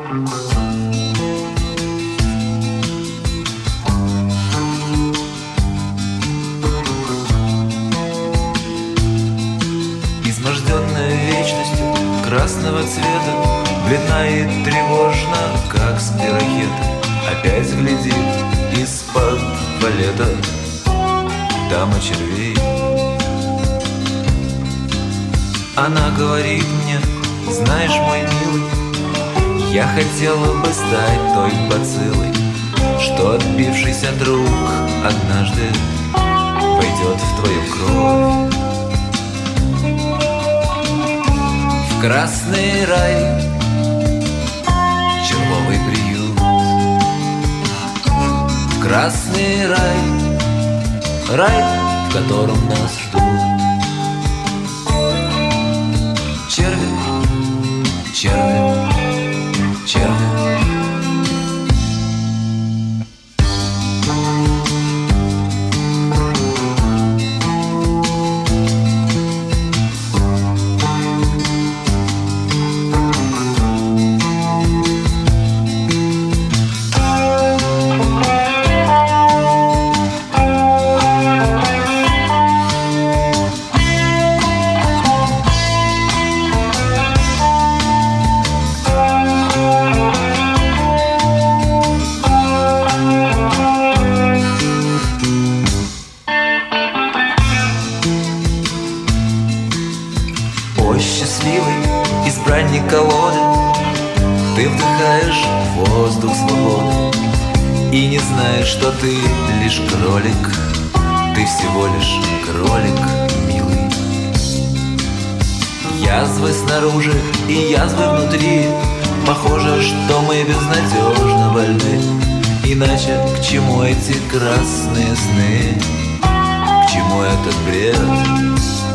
Изможденная вечностью красного цвета, бледна и тревожна, как склерохета, опять глядит из-под балета дама червей. Она говорит мне: знаешь, мой милый, я хотела бы стать той бациллой, что отбившийся друг однажды войдет в твою кровь. В красный рай, червовый приют, в красный рай, рай, в котором нас ждут черви, черви, черви. Ой, счастливый избранник колоды, ты вдыхаешь воздух свободы и не знаешь, что ты лишь кролик, ты всего лишь кролик, милый. Язвы снаружи и язвы внутри, похоже, что мы безнадежно больны. Иначе к чему эти красные сны, к чему этот бред?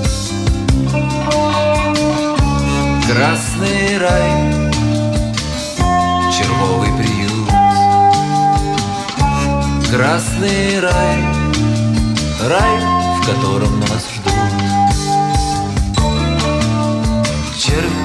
Красный рай, червовый приют, красный рай, рай, в котором нас ждут черви.